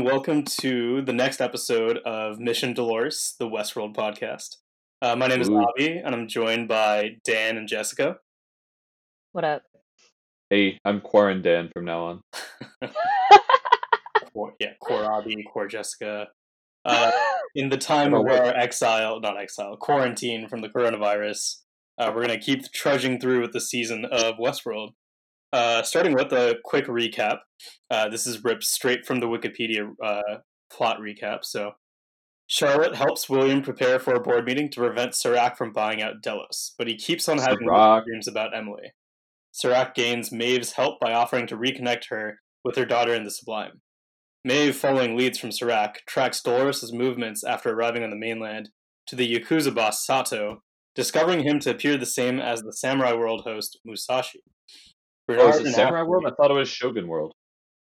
welcome to the next episode of Mission Dolores, the Westworld podcast. My name is Avi, and I'm joined by Dan and Jessica. What up? Hey, I'm Quarandan from now on. Core Avi, Core Jessica. In the time of our quarantine from the coronavirus, we're going to keep trudging through with the season of Westworld. Starting with a quick recap. This is ripped straight from the Wikipedia plot recap. So, Charlotte helps William prepare for a board meeting to prevent Serac from buying out Delos, but he keeps on having dreams about Emily. Serac gains Maeve's help by offering to reconnect her with her daughter in the Sublime. Maeve, following leads from Serac, tracks Dolores' movements after arriving on the mainland to the Yakuza boss Sato, discovering him to appear the same as the Samurai World host Musashi. Is it Samurai World? I thought it was Shogun World.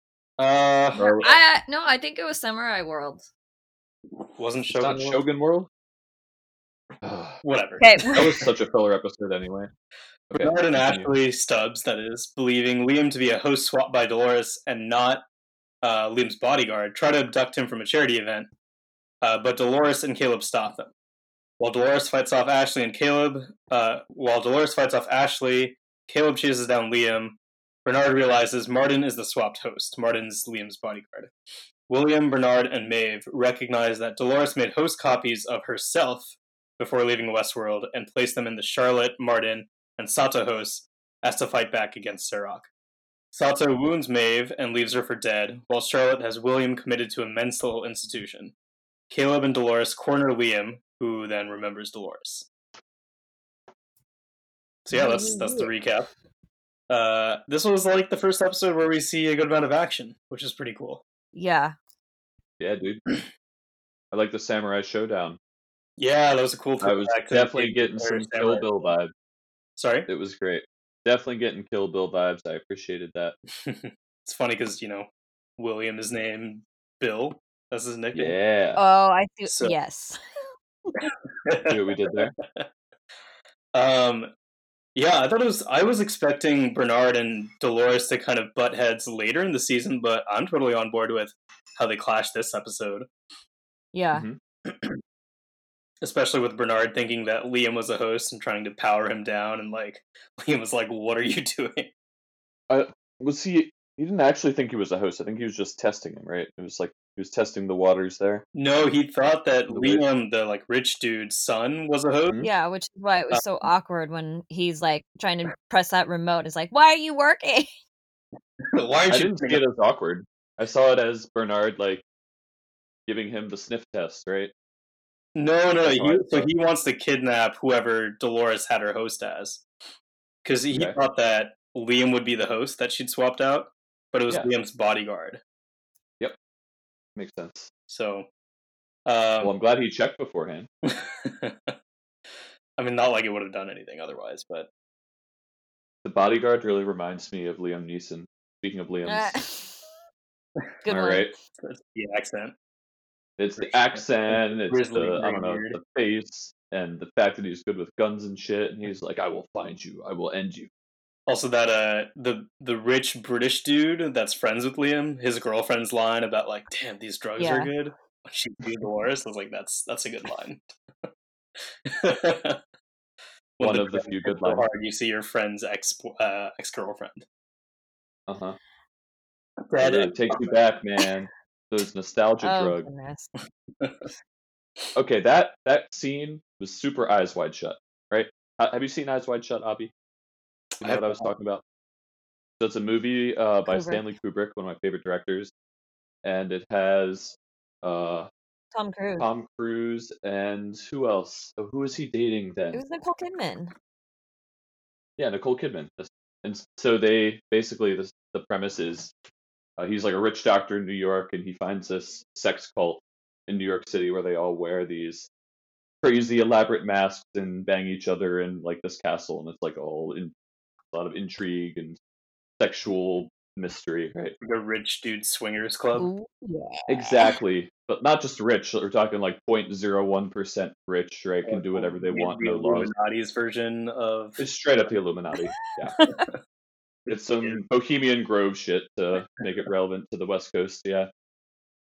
I think it was Samurai World. Wasn't Shogun World? Shogun World? Whatever. Okay. That was such a filler episode anyway. Okay, Bernard and Ashley Stubbs, that is, believing Liam to be a host swapped by Dolores and not Liam's bodyguard, try to abduct him from a charity event, but Dolores and Caleb stop them. While Dolores fights off Ashley, Caleb chases down Liam. Bernard realizes Martin is the swapped host. Martin's Liam's bodyguard. William, Bernard, and Maeve recognize that Dolores made host copies of herself before leaving Westworld and placed them in the Charlotte, Martin, and Sato hosts as to fight back against Serac. Sato wounds Maeve and leaves her for dead, while Charlotte has William committed to a mental institution. Caleb and Dolores corner Liam, who then remembers Dolores. So yeah, that's the recap. This was like the first episode where we see a good amount of action, which is pretty cool. Yeah. Yeah, dude. I like the Samurai Showdown. Yeah, that was a cool I was definitely getting some Kill Bill vibes. Sorry? It was great. Definitely getting Kill Bill vibes. I appreciated that. It's funny because, William is named Bill. That's his nickname. Yeah. Oh, I see. So, yes. See what we did there? Yeah, I was expecting Bernard and Dolores to kind of butt heads later in the season, but I'm totally on board with how they clashed this episode. Yeah. Mm-hmm. Especially with Bernard thinking that Liam was a host and trying to power him down, and Liam was like, "What are you doing?" He didn't actually think he was a host. I think he was just testing him, right? It was like he was testing the waters there. No, he thought that Liam, the rich dude's son, was a host. Mm-hmm. Yeah, which is why it was so awkward when he's trying to press that remote. It's like, why are you working? Why aren't I didn't see it as awkward. I saw it as Bernard giving him the sniff test, right? No. He wants to kidnap whoever Dolores had her host as, because he thought that Liam would be the host that she'd swapped out, but it was Liam's bodyguard. Yep, makes sense. So, well, I'm glad he checked beforehand. I mean, not like it would have done anything otherwise, but the bodyguard really reminds me of Liam Neeson. Speaking of Liam's, good one. Right? It's the accent. It's the accent. It's the face, and the fact that he's good with guns and shit. And he's like, "I will find you. I will end you." Also, that the rich British dude that's friends with Liam, his girlfriend's line about "Damn, these drugs are good." She Dolores. I was like, "That's a good line." One of the few good lines. You see your friend's ex girlfriend. That really takes you back, man. Those nostalgia drugs. Okay, that scene was super Eyes Wide Shut, right? Have you seen Eyes Wide Shut, Abby? You know what I was talking about? So it's a movie by Stanley Kubrick, one of my favorite directors, and it has Tom Cruise, and who else? Oh, who is he dating then? It was Nicole Kidman. Yeah, Nicole Kidman. And so they basically the premise is he's like a rich doctor in New York, and he finds this sex cult in New York City where they all wear these crazy elaborate masks and bang each other in this castle, and it's all in a lot of intrigue and sexual mystery, right? The rich dude swingers club. Ooh, yeah. Exactly, but not just rich. We're talking 0.01% rich, right? Can do whatever they want, no laws. Illuminati's version of it's straight up the Illuminati. Yeah, it's some Bohemian Grove shit to make it relevant to the West Coast. Yeah,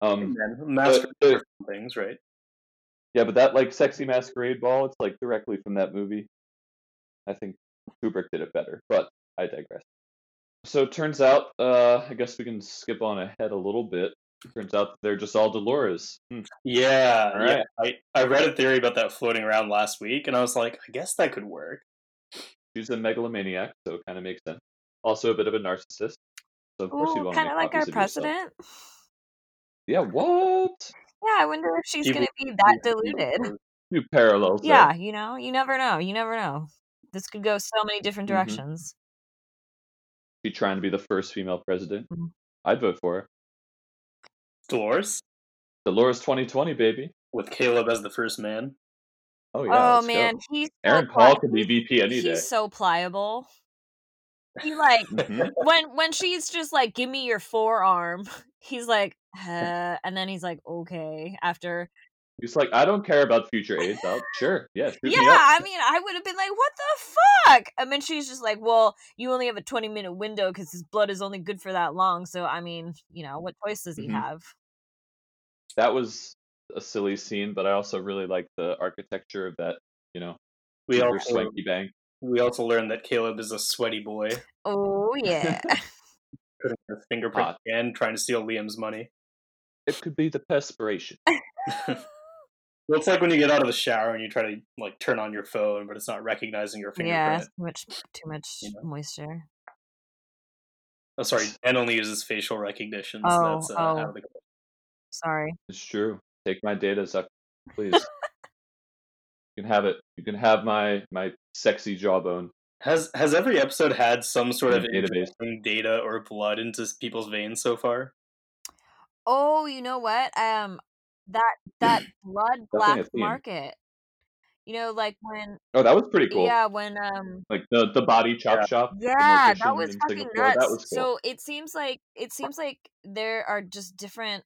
Man, master things, right? Yeah, but that like sexy masquerade ball, it's like directly from that movie. I think Kubrick did it better, but I digress. So it turns out, I guess we can skip on ahead a little bit. Turns out that they're just all Dolores. Yeah, All right. yeah. I read a theory about that floating around last week, and I was like, I guess that could work. She's a megalomaniac, so it kind of makes sense. Also a bit of a narcissist. So of course you'd Ooh, want to kind make of like our copies of yourself. president. Yeah, what? Yeah, I wonder if she's People- going to be that deluded. Few parallels Yeah, there. you know, you never know. You never know. This could go so many different directions. She trying to be the first female president. Mhm. I'd vote for her. Dolores Dolores 2020, baby. with Caleb as the first man. Oh yeah, Oh let's man, go. he's Aaron Paul could be VP any day. He's so pliable. He like Mhm. when she's just like, "Give me your forearm," he's like, and then he's like, "Okay." After, He's like, I don't care about future AIDS. Sure, yeah, shoot yeah, me up. I mean, I would have been like, "What the fuck?" And then she's just like, "Well, you only have a 20-minute window because his blood is only good for that long. So I mean, you know, what choice does he Mhm. have?" That was a silly scene, but I also really like the architecture of that. You know, We super also swanky bank. we also learned that Caleb is a sweaty boy, Oh yeah. putting his fingerprint Hot. again, trying to steal Liam's money. It could be the perspiration. Well, it's like when you get out of the shower and you try to like turn on your phone, but it's not recognizing your Yeah, fingerprint. too much You know? moisture. Oh, sorry, Ben only uses facial recognition, so that's out of the. Sorry. It's true. Take my data, Zuck, please. You can have it. You can have my sexy jawbone. Has every episode had some sort In of a database. injecting data or blood into people's veins so far? Oh, you know what? That blood Definitely a black theme. market. You know, like when Oh, that was pretty cool. yeah, when Like the body chop shop. the yeah, that mortician was in fucking Singapore. nuts. That was cool. So it seems like there are just different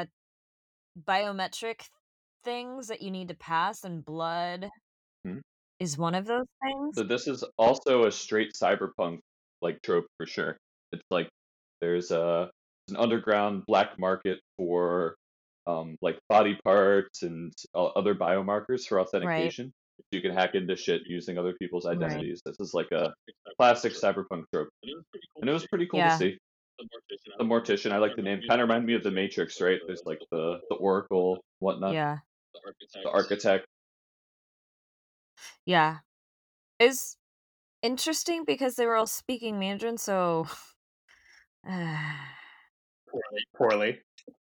biometric things that you need to pass, and blood Mhm. is one of those things. So this is also a straight cyberpunk like trope for sure. It's like there's an underground black market for like body parts and other biomarkers for authentication. You can hack into shit using other people's identities. This is like a classic cyberpunk trope, and it was pretty cool to Yeah. see. The mortician, I like the name. Kind of reminded me of the Matrix, right? There's like the Oracle, whatnot. Yeah. The architect. Yeah. It's interesting because they were all speaking Mandarin, so Poorly.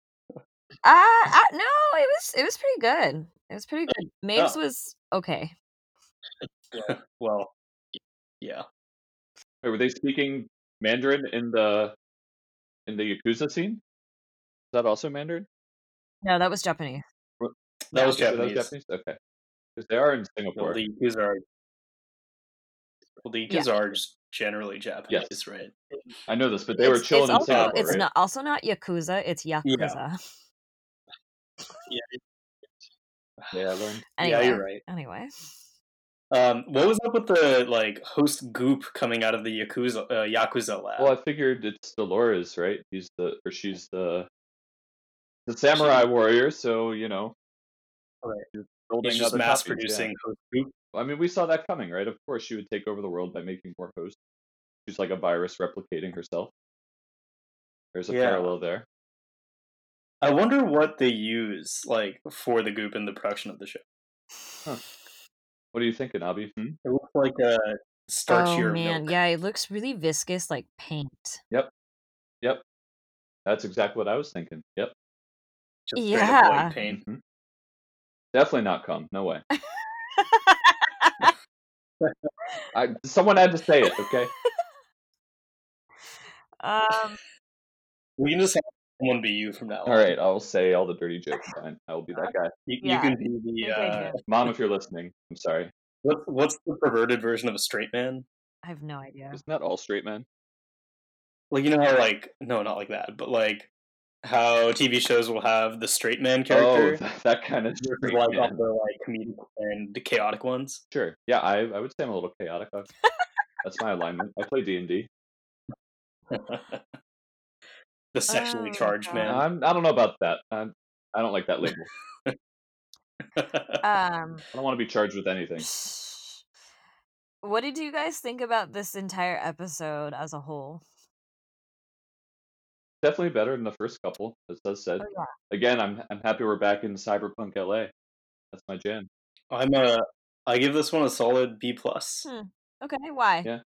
no, it was pretty good. It was pretty good. Maves was okay. Well, yeah. Wait, were they speaking Mandarin in the Yakuza scene? Is that also Mandarin? No, that was Japanese. That was That was Japanese. Japanese? Okay. Because they are in Well, Singapore. the Yakuza are just generally Japanese, Yes. right? I know this, but they were chilling in Singapore, It's right? not also not Yakuza, it's Yakuza. Yeah, I learned. Anyway, Yeah, you're right. Anyway. What was up with the like host goop coming out of the Yakuza lab? Well, I figured it's Dolores, right? She's the samurai warrior, so you know. Right. Building He's just other mass copies, producing yeah. host goop. I mean, we saw that coming, right? Of course, she would take over the world by making more hosts. She's like a virus replicating herself. There's a parallel there. I wonder what they use like for the goop in the production of the show. Huh. What are you thinking, Abby? It looks like a starchier milk. Yeah, it looks really viscous, like paint. Yep. That's exactly what I was thinking. Yep. Just straight up white paint. Mm-hmm. Definitely not cum. No way. Someone had to say it, okay? We can just have someone be you from now on. All right, I'll say all the dirty jokes. Fine, I will be that guy. You can be the Mom, if you're listening, I'm sorry. What's the perverted version of a straight man? I have no idea. Isn't that all straight men? Like, you know how like no, not like that, but like how TV shows will have the straight man character. Oh, that kind of straight like man. all the like comedic and the chaotic ones. Sure. Yeah, I would say I'm a little chaotic. That's my alignment. I play D&D. the sexually Oh, charged God. man. I don't know about that. I don't like that label. Um, I don't want to be charged with anything. what did you guys think about this entire episode as a whole? Definitely better than the first couple, as Does said. Oh yeah. Again, I'm happy we're back in Cyberpunk LA. That's my jam. I give this one a solid B plus. Okay, why? Yeah.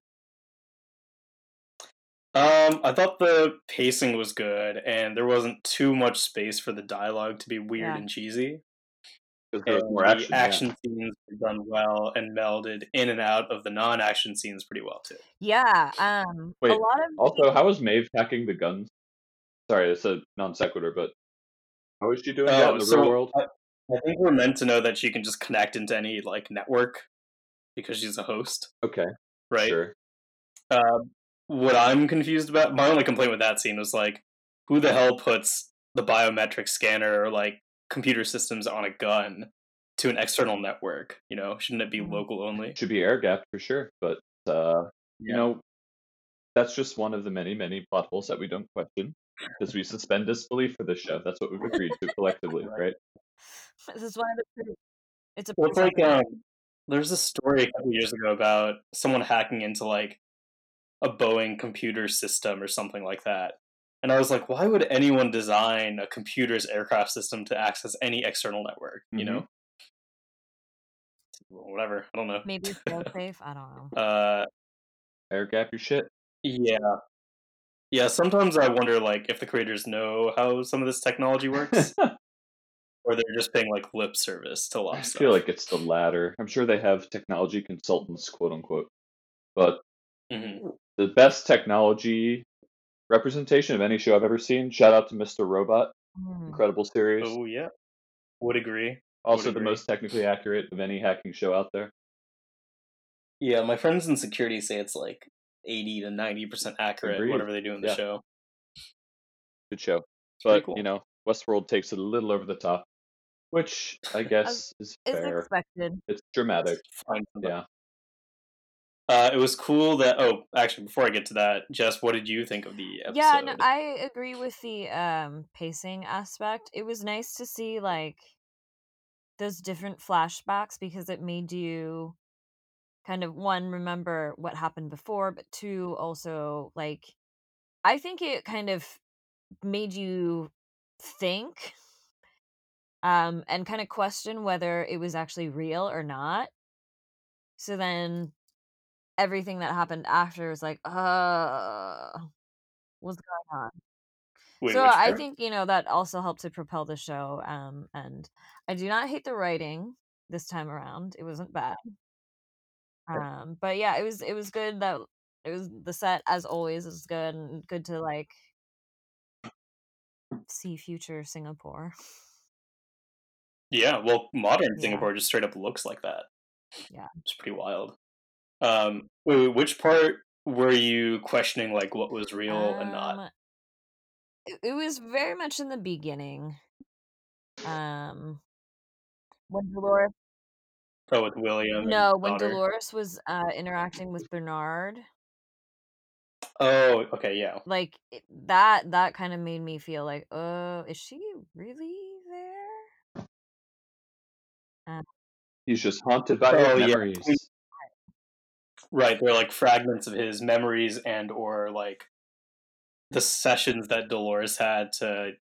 I thought the pacing was good, and there wasn't too much space for the dialogue to be weird Yeah. and cheesy. Because there was And more the action. action scenes were done well and melded in and out of the non-action scenes pretty well too. Yeah. Wait. A lot of Also, how was Maeve hacking the guns? Sorry, it's a non sequitur, but how is she doing that in the real world? I think we're meant to know that she can just connect into any like network because she's a host. Okay. Right. Sure. What I'm confused about, my only complaint with that scene was like, who the hell puts the biometric scanner or like computer systems on a gun to an external network? You know, shouldn't it be local only? Should be air gapped for sure, but you know, that's just one of the many, many plot holes that we don't question because we suspend disbelief for this show. That's what we've agreed to collectively, right? This is one of the. It's a. Well, it's like there's a story a couple years ago about someone hacking into like a Boeing computer system or something like that. And I was like, why would anyone design a computer's aircraft system to access any external network? You know, whatever. I don't know. Maybe fail safe. I don't know. Air gap your shit. Yeah. Sometimes I wonder, like, if the creators know how some of this technology works, or they're just paying like lip service to a lot of stuff. I feel like it's the latter. I'm sure they have technology consultants, quote unquote, but the best technology representation of any show I've ever seen. Shout out to Mr. Robot, incredible series. Oh yeah, would agree. Also, the most technically accurate of any hacking show out there. Yeah, my friends in security say it's like 80 to 90% accurate, Agreed. whatever they do in the show. Good show, but you know, Westworld takes it a little over the top, which I guess is fair. Expected. It's dramatic. It's fine. Yeah. It was cool that. Oh, actually, before I get to that, Jess, what did you think of the episode? Yeah, no, I agree with the pacing aspect. It was nice to see like those different flashbacks because it made you kind of one remember what happened before, but two also like I think it kind of made you think and kind of question whether it was actually real or not. So then everything that happened after was like, what's going on? Wait, so I think, you know, that also helped to propel the show. And I do not hate the writing this time around. It wasn't bad. But yeah, it was good that it was the set as always is good and good to like see future Singapore. Yeah, well, modern Singapore just straight up looks like that. Yeah. It's pretty wild. Wait, which part were you questioning, like, what was real and not? It was very much in the beginning. When Dolores... Oh, with William. No, when Dolores was interacting with Bernard. Oh, okay, yeah. Like that kind of made me feel like, is she really there? He's just haunted by his memories. Yeah. Right, they're like fragments of his memories and or like the sessions that Dolores had to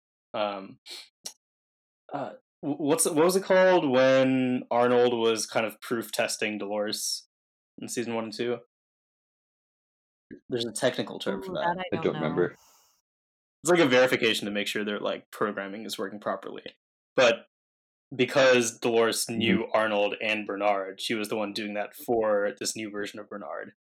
what was it called when Arnold was kind of proof testing Dolores in season 1 and 2? There's a technical term for that. I don't remember. It's like a verification to make sure their like programming is working properly. But because Dolores knew Arnold and Bernard, she was the one doing that for this new version of Bernard.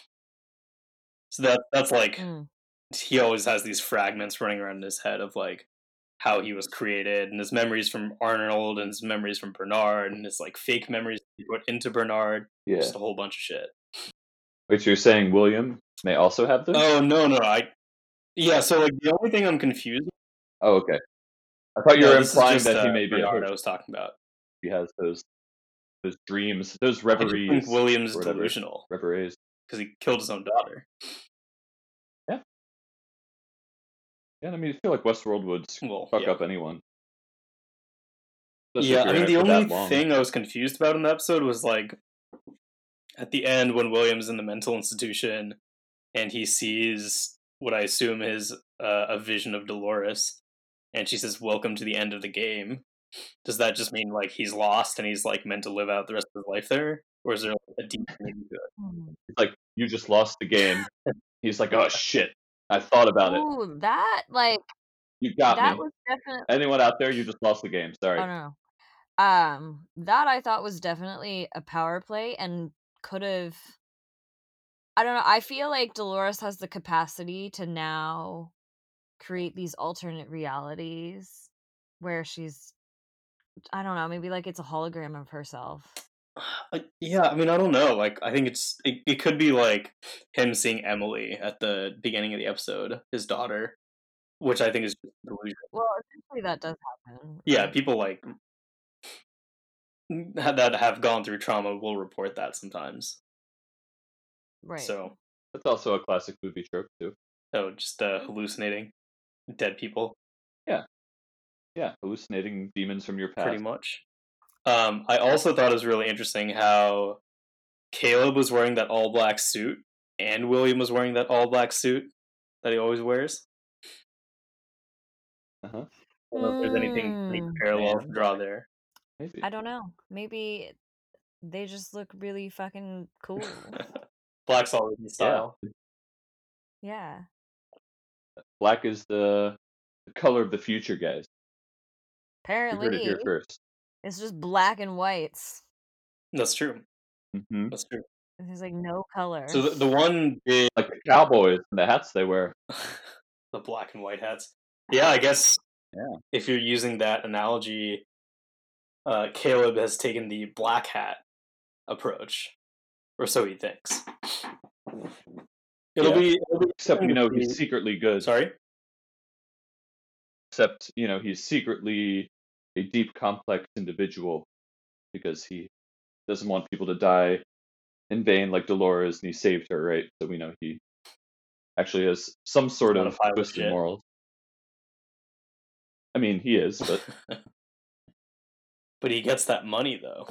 So that's like he always has these fragments running around in his head of like how he was created and his memories from Arnold and his memories from Bernard and his like fake memories he put into Bernard. Yeah. Just a whole bunch of shit. Wait, so you're saying William may also have those? Oh no, yeah, so like the only thing I'm confused. Oh, okay. I thought you were implying that he may be Bernard I was talking about. He has those dreams, those reveries. I think William's delusional. Reveries. Because he killed his own daughter. Yeah. Yeah, I mean, I feel like Westworld would fuck up anyone. Especially if Yeah, you're I mean, in it the for only that long. thing I was confused about in the episode was like at the end when William's in the mental institution and he sees what I assume is a vision of Dolores, and she says, "Welcome to the end of the game." Does that just mean like he's lost and he's like meant to live out the rest of his life there, or is there like, a deep meaning to it? It's like, you just lost the game. He's like, oh shit, I thought about it. Ooh, that like You got that me. was definitely. Anyone out there, you just lost the game. Sorry. Oh no. That I thought was definitely a power play and could have. I don't know. I feel like Dolores has the capacity to now create these alternate realities where she's. I don't know. Maybe like it's a hologram of herself. Yeah, I mean, I don't know. Like, I think it could be like him seeing Emily at the beginning of the episode, his daughter, which I think is just delusion. Well, essentially that does happen. Yeah, right? people like that have gone through trauma will report that sometimes. Right. So, That's also a classic movie trope too. just hallucinating dead people, Yeah, hallucinating demons from your past. pretty much. I also thought it was really interesting how Caleb was wearing that all black suit, and William was wearing that all black suit that he always wears. Uh-huh. I don't know if there's any parallel to draw there. Maybe. I don't know. Maybe they just look really fucking cool. Black's always in style. Yeah. Black is the color of the future, guys. You heard it Apparently, here first. it's just black and whites. That's true. Mm-hmm. That's true. There's like no color. So the one big Like the cowboys and the hats they wear. the black and white hats. Yeah, I guess. Yeah. If you're using that analogy, Caleb has taken the black hat approach, or so he thinks. It'll be Except, he's secretly good. Sorry? Except, he's secretly a deep, complex individual because he doesn't want people to die in vain like Dolores, and he saved her, right? So we know he actually has some sort not of a pile of twisted shit. morals. I mean, he is, but But he gets that money, though.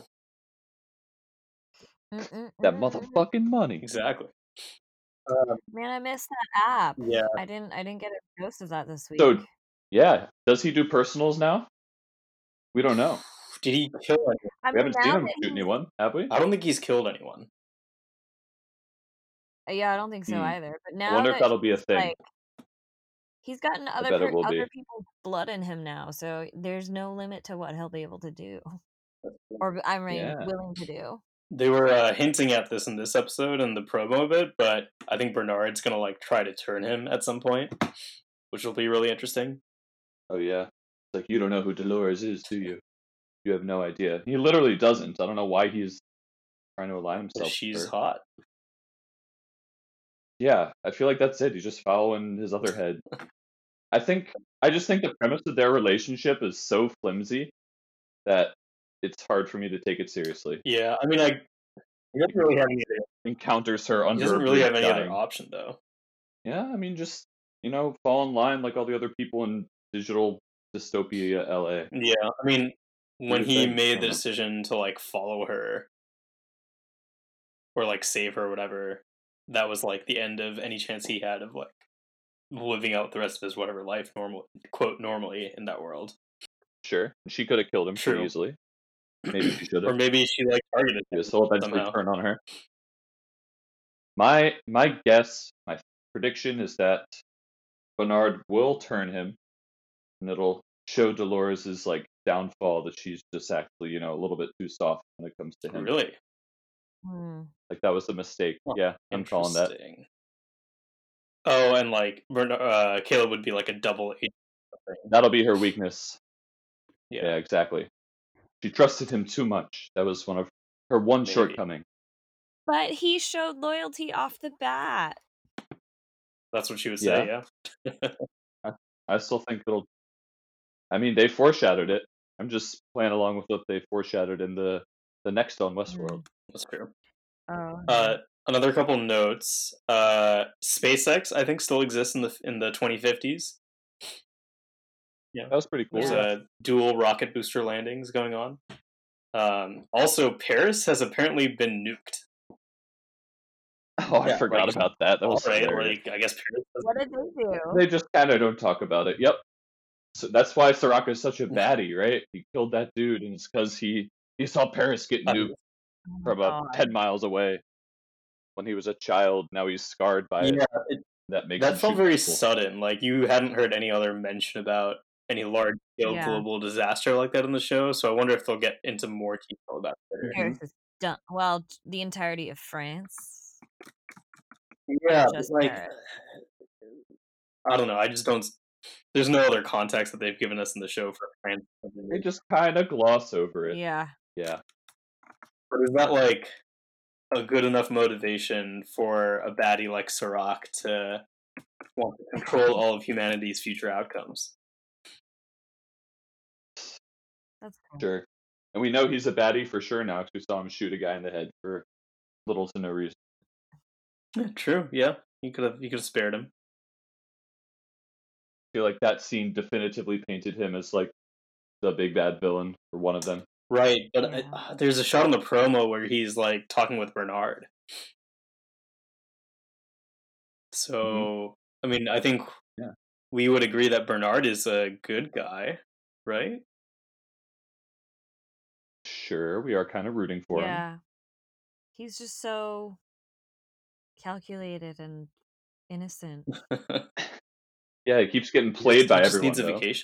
that motherfucking money. Exactly. Man, I missed that app. Yeah. I didn't get a dose of that this week. So, yeah, does he do personals now? We don't know. Did he kill anyone? I We haven't seen now him that shoot anyone, have we? I don't think he's killed anyone. Yeah, I don't think so either. But now I wonder if that that'll be a he's, thing. like, he's gotten bet it will be. other people's blood in him now, so there's no limit to what he'll be able to do, or Yeah. willing to do. They were hinting at this in this episode and the promo of it, but I think Bernard's gonna like try to turn him at some point, which will be really interesting. Oh yeah, it's like, you don't know who Dolores is, do you? You have no idea. He literally doesn't. I don't know why he's trying to align himself. She's with her. hot. Yeah, I feel like that's it. He's just following his other head. I just think the premise of their relationship is so flimsy that it's hard for me to take it seriously. Yeah, I mean, he doesn't really have any other, Encounters her under. he doesn't a really bridge have any other dying. option though. Yeah, I mean, just fall in line like all the other people in digital dystopia LA. Yeah, I mean, when your he thing, made I the don't know. decision to like follow her or like save her or whatever, that was like the end of any chance he had of like living out the rest of his whatever life normally in that world. Sure, she could have killed him True. pretty easily. Maybe she should Or have. maybe she like targeted him He'll eventually somehow. turn on her. My guess, my prediction is that Bernard will turn him, and it'll show Dolores' like downfall, that she's just actually a little bit too soft when it comes to him. Really? Like that was a mistake. Huh, Yeah, I'm calling that. interesting. Oh, and like Caleb would be like a double agent. That'll be her weakness. Yeah. Yeah, exactly. She trusted him too much. That was one of her one Maybe. shortcoming. But he showed loyalty off the bat. That's what she would say, yeah. I still think it'll. I mean, they foreshadowed it. I'm just playing along with what they foreshadowed in the next on Westworld. That's true. Oh. Another couple notes. SpaceX, I think, still exists in the 2050s. Yeah, That was pretty cool. there's Yeah. dual rocket booster landings going on. Also, Paris has apparently been nuked. Oh, I Yeah, forgot like, about that. That all was right, hilarious. like I guess Paris. What did they do? They just kind of don't talk about it. Yep. So that's why Soraka is such a baddie, right? He killed that dude, and it's because he saw Paris get nuked Oh my from about god. 10 miles away when he was a child. Now he's scarred by it. Yeah, That makes that him felt shoot very people. sudden. Like you hadn't heard any other mention about any large scale Yeah. global disaster like that in the show. So I wonder if they'll get into more detail about it. Paris is done. Well, the entirety of France. Yeah, but, Just like Paris. I don't know. I just don't. There's no other context that they've given us in the show for France. They just kind of gloss over it. Yeah. Yeah. But is that like a good enough motivation for a baddie like Serac to want to control all of humanity's future outcomes? That's cool. Sure. And we know he's a baddie for sure now because we saw him shoot a guy in the head for little to no reason. Yeah, true. Yeah, you could have spared him. I feel like that scene definitively painted him as like the big bad villain or one of them. Right, but Yeah. there's a shot in the promo where he's like talking with Bernard. So I mean, I think Yeah. we would agree that Bernard is a good guy, right? Sure, we are kind of rooting for him. Yeah. He's just so calculated and innocent. Yeah, he keeps getting played by He just everyone. needs a though. vacation.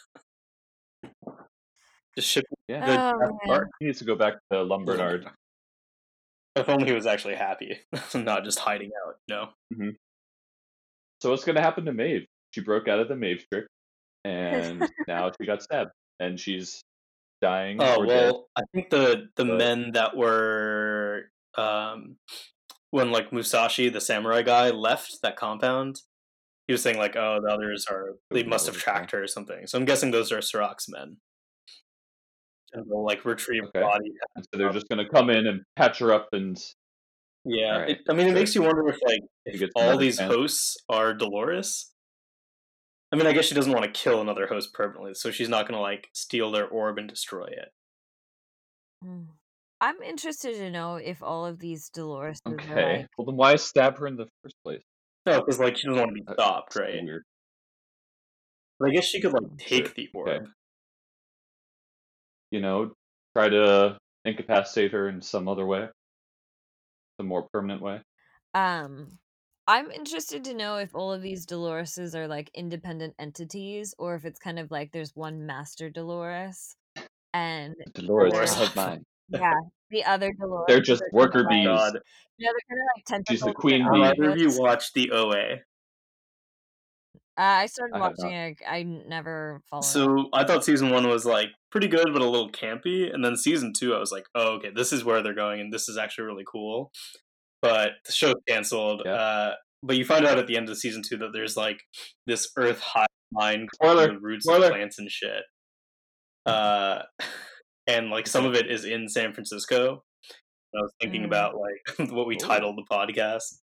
Just ship Yeah. the Oh, draft man. card. He needs to go back to Lumbernard. If only he was actually happy, not just hiding out. No. So what's going to happen to Maeve? She broke out of the Maeve trick, and now she got stabbed, and she's dying Oh or dead. well, I think the But- men that were when like Musashi, the samurai guy, left that compound, he was saying like, "Oh, the others they must have tracked her or something." So I'm guessing those are Sirac's men, and they'll like retrieve the Okay. body. And so they're just going to come in and patch her up, and Yeah, All right, I mean, it sure. makes you wonder if like He gets all another these chance. hosts are Dolores. I mean, I guess she doesn't want to kill another host permanently, so she's not going to like steal their orb and destroy it. Mm. I'm interested to know if all of these Dolores are Okay. like, Well, then why stab her in the first place? No, because like she doesn't want to be That's stopped, so right? weird. But I guess she could like take Sure, the okay. orb. You know, try to incapacitate her in some other way, some more permanent way. I'm interested to know if all of these Doloreses are like independent entities or if it's kind of like there's one master Dolores and Dolores, Dolores. of mine. yeah, the other Dolores. They're just worker Oh, bees. God. Yeah, they're kind of like tentacles. She's the that queen are bee. Either of you outputs. watched the OA? I started I have watching it. I never followed. So I thought season 1 was like pretty good, but a little campy, and then season 2, I was like, oh, okay, this is where they're going, and this is actually really cool. But the show's canceled. Yeah. But you find out at the end of season 2 that there's like this Earth hive mind Spoiler, the roots spoiler. of plants and shit. And like some of it is in San Francisco. I was thinking about like what we Cool. titled the podcast.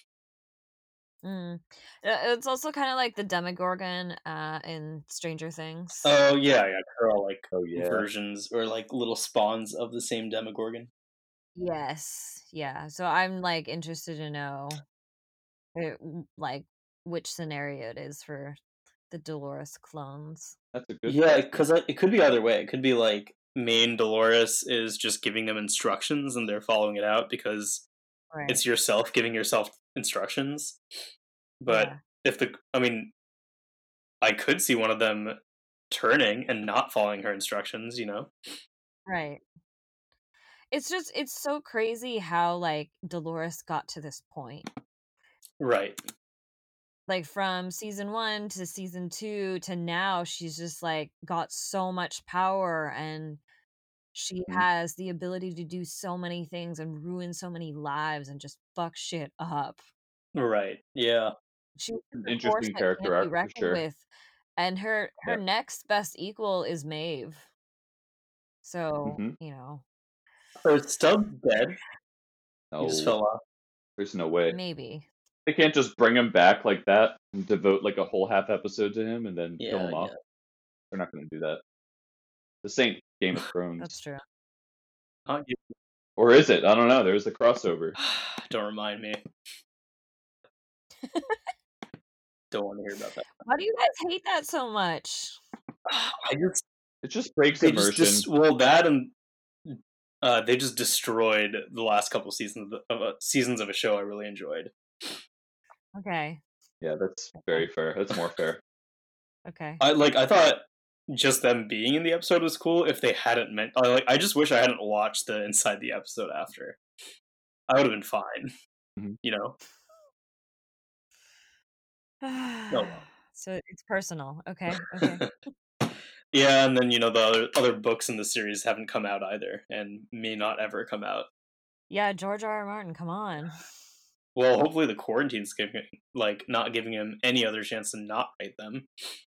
It's also kind of like the Demogorgon in Stranger Things. Oh yeah, they're all like Oh yeah. versions or like little spawns of the same Demogorgon. Yes, yeah. So I'm like interested to know, like which scenario it is for the Dolores clones. That's a good. Yeah, question. because it could be either way. It could be like main Dolores is just giving them instructions and they're following it out because Right. it's yourself giving yourself instructions. But Yeah. I could see one of them turning and not following her instructions, you know? Right. It's so crazy how like Dolores got to this point. Right. Like from season 1 to season 2 to now, she's just like got so much power and she has the ability to do so many things and ruin so many lives and just fuck shit up. Right. Yeah. She's An a force interesting that character can't arc be for reckoned sure. with. And her Yep. next best equal is Maeve. So, Mhm. you know, Or is Stubbs dead? He No, just fell off. there's no way. maybe. They can't just bring him back like that and devote like a whole half episode to him and then kill Yeah, him off. yeah. They're not going to do that. This ain't Game of Thrones. That's true. Or is it? I don't know. There's the crossover. Don't remind me. Don't want to hear about that. Why do you guys hate that so much? It just breaks immersion. That and they just destroyed the last couple seasons of a show I really enjoyed. Okay. Yeah, that's very fair. That's more fair. Okay. I thought just them being in the episode was cool. If they hadn't meant, I just wish I hadn't watched the inside the episode after. I would have been fine. Mm-hmm. You know. Oh. So it's personal. Okay. Yeah, and then the other books in the series haven't come out either, and may not ever come out. Yeah, George R. R. Martin, come on. Well, hopefully the quarantine's not giving him any other chance to not write them.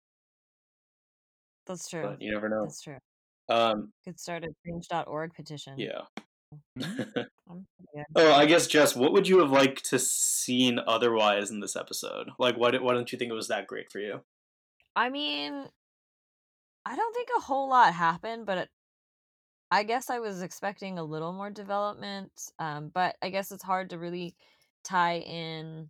That's true. But you never know. That's true. Could start a change.org petition. Yeah. Yeah. Oh, I guess, Jess, what would you have liked to seen otherwise in this episode? Like, why don't you think it was that great for you? I mean, I don't think a whole lot happened, but I guess I was expecting a little more development. But I guess it's hard to really tie in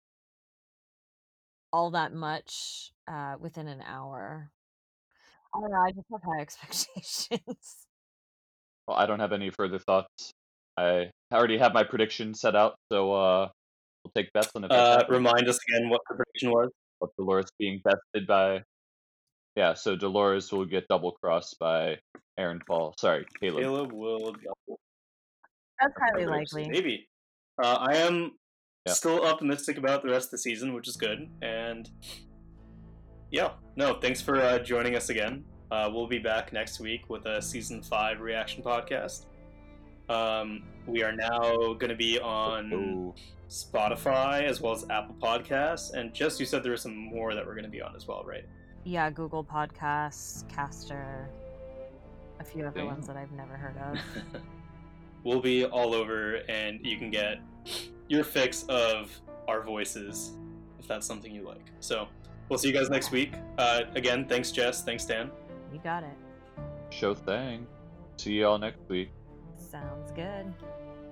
all that much within an hour. I don't know, I just have high expectations. Well, I don't have any further thoughts. I already have my prediction set out, so we'll take bets on it. Remind us again what the prediction was. Of Dolores being bested by... Yeah, so Dolores will get double-crossed by Aaron Paul. Sorry, Caleb. Caleb will double. That's highly likely. Maybe. I am still optimistic about the rest of the season, which is good. And yeah, no, thanks for joining us again. We'll be back next week with a season 5 reaction podcast. We are now going to be on Spotify as well as Apple Podcasts. And Jess, you said there were some more that we're going to be on as well, right? Yeah, Google Podcasts, Caster, a few other ones that I've never heard of. We'll be all over, and you can get your fix of our voices if that's something you like. So we'll see you guys next week. Again, thanks, Jess. Thanks, Dan. You got it. Sure thing. See y'all next week. Sounds good.